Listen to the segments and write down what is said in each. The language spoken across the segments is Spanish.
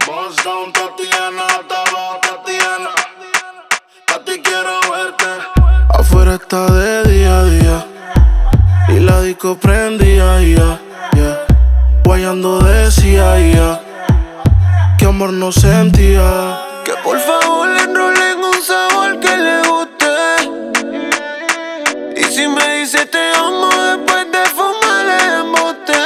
Buzz down, Tatiana, estaba Tatiana. Tati, quiero verte. Afuera está de día a día y la disco prendía, yeah. Guayando decía, yeah, que amor no sentía. Que por favor le enrolen un sabor que le guste. Y si me dice te amo después de fumar el embote.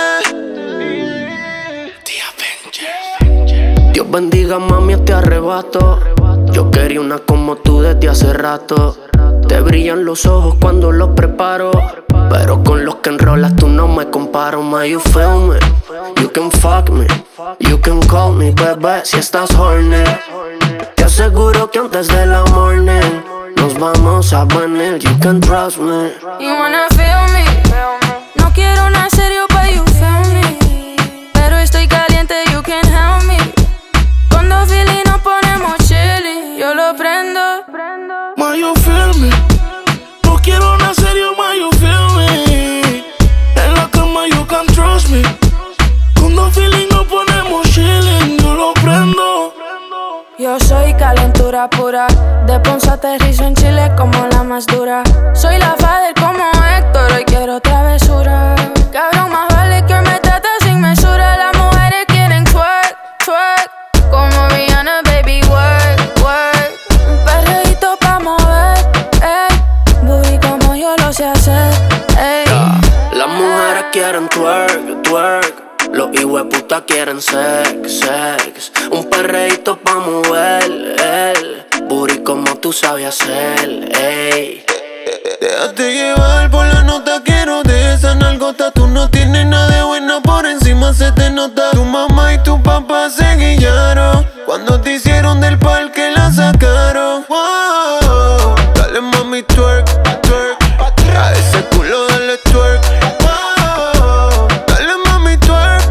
Dios bendiga, mami, este arrebato. Yo quería una como tú desde hace rato. Te brillan los ojos cuando los preparo, pero con los que enrolas tú no me comparo. Ma, you feel me, you can fuck me, you can call me, bebé, si estás horny. Te aseguro que antes de la morning nos vamos a venir, you can trust me. You wanna feel me, no quiero nada serio, but you feel me. Pero estoy caliente, you can help me. Cuando feeling nos ponemos chilly, yo lo prendo. Ma, you feel me, no quiero nada serio, ma, you feel me. En la cama you can trust me. Cuando feeling nos ponemos chilling, yo lo prendo. Yo soy calentura pura, de Ponce aterrizo en Chile como la más dura. Soy la father como Héctor, hoy quiero travesura. Cabrón, más vale que me trata sin mesura. Las mujeres quieren twerk, twerk, como Rihanna, baby, work, work. Un perreíto pa' mover, ey, booty como yo lo sé hacer, ey. Las mujeres quieren twerk, twerk. Los hijueputas quieren sex, sex. Un perreíto pa' mover, el booty como tú sabes hacer, ey. Déjate llevar por la nota, quiero de esa nalgota. Tú no tienes nada de bueno, por encima se te nota. Tu mamá y tu papá se guillaron cuando te hicieron del parque, la sacaron. Wow. Dale mami twerk, twerk, a ese culo dale twerk. Wow. Dale mami twerk,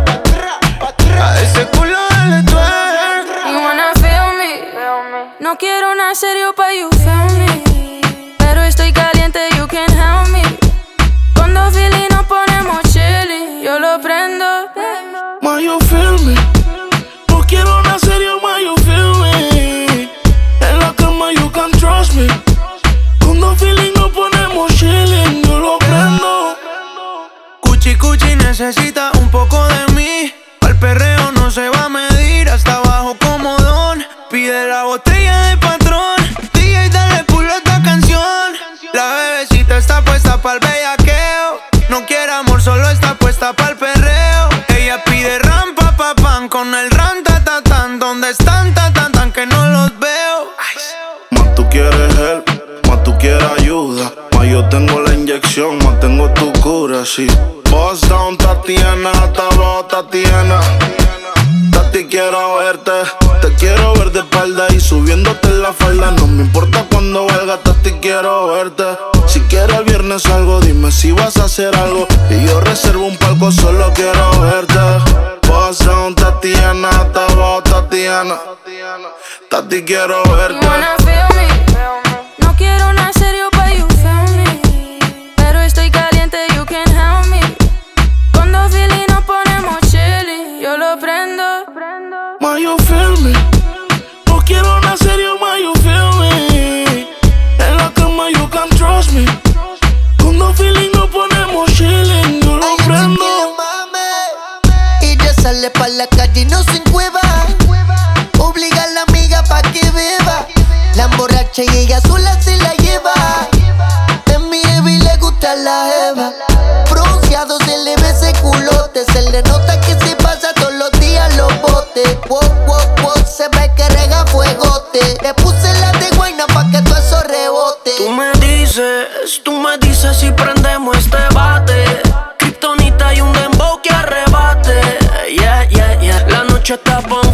a ese culo dale twerk. You wanna feel me, no quiero nada serio, but you feel me. Pero estoy caliente, you can help me. Cuando feeling nos ponemos chilly, yo lo prendo. Ma, you feel me, no quiero nada serio, ma, you feel me. En la cama you can trust me. Cuando feeling nos ponemos chilling, yo lo prendo. Cuchi cuchi necesita un poco de mí. Al perreo no se va a medir, hasta abajo como Don. Pide la botella de patrón, DJ dale pulo a esta canción. La bebecita está puesta pa'l bellaqueo. No quiere amor, solo está puesta pa'l perreo. Ella pide ram pa pa pan con el ram ta ta tan. ¿Dónde están ta ta tan que no los veo? Más tú quieres help, más tú quieres ayuda. Más yo tengo la inyección, más tengo tu cura, sí. Buzz down, Tatiana, estaba Tatiana. Tati, quiero verte. Te quiero ver de espalda y subiéndote la falda. No me importa cuando valga, Tati, quiero verte. Si quieres el viernes algo, dime si vas a hacer algo. Y yo reservo un palco, solo quiero verte. Buzz down, Tatiana, estaba Tatiana. Tati, quiero verte. You wanna feel me, no quiero nada serio, but you feel me. Pero estoy caliente, you can help me. Cuando feeling nos ponemos chilly, yo lo prendo. Ma, you feel me, no quiero nada serio, ma, you feel me. En la cama you can trust me. Cuando feeling nos ponemos chilling, yo lo prendo. Ella sale pa' la calle y no se encueva. Obliga a la amiga pa' que beba. La emborracha y ella sola se la lleva. En mi Evi le gusta la Eva. Bronceado se le ve ese culote. Se le nota que se pasa todos los días los botes. Wow, wow, wow, se ve que rega fuegote. Le puse la de guayna pa' que todo eso rebote. Tú me dices si prendemos este bate. Kryptonita y un dembow que arrebate. Yeah, yeah, yeah. La noche está bonita.